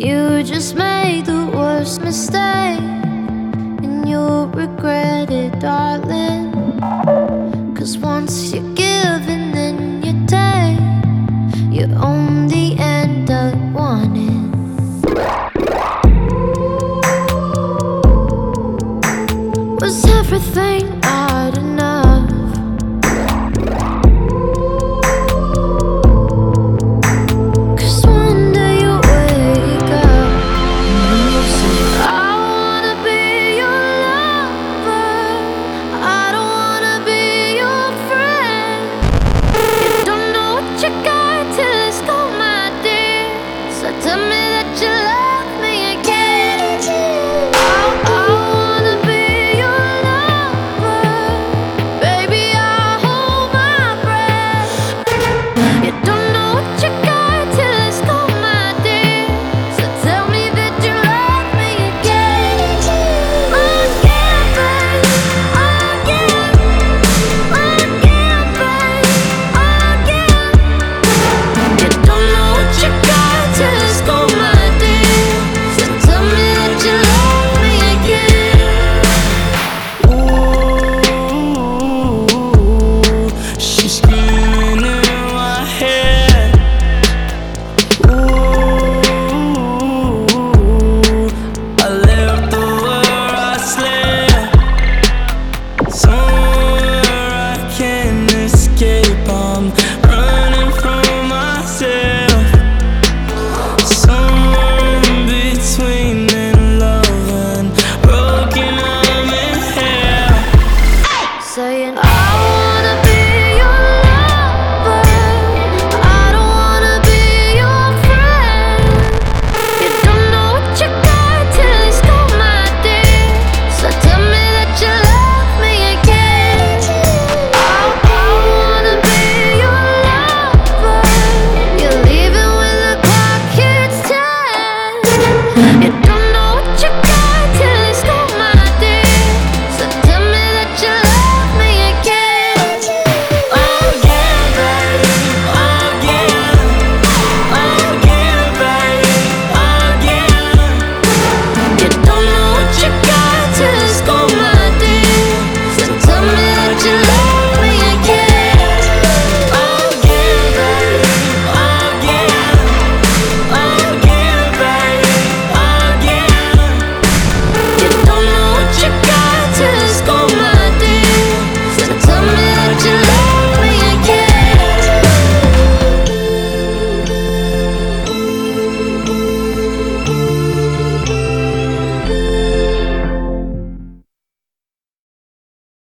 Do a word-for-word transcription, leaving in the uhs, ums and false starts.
You just made the worst mistake, and you'll regret it, darling. Cause once you give and then you take, you only end up wanting. Was everything not enough? Cause one day you wake up and you say, I wanna be your lover, I don't wanna be your friend. You don't know what you got till it's gone, my dear. So tell me that you love me again. I, I wanna be your lover, baby, I hold my breath. You don't know what you got till it's gone, my dear. So tell me that you love me again. Again, babe, again, again, babe, again. You don't know what you got till it's gone, my dear. So tell me that you love me again. Ooh, she's screaming in my head. Ooh, I left her where I slept, somewhere I can't escape. I'm running from myself, somewhere in between in love and broken. I'm in hell. Saying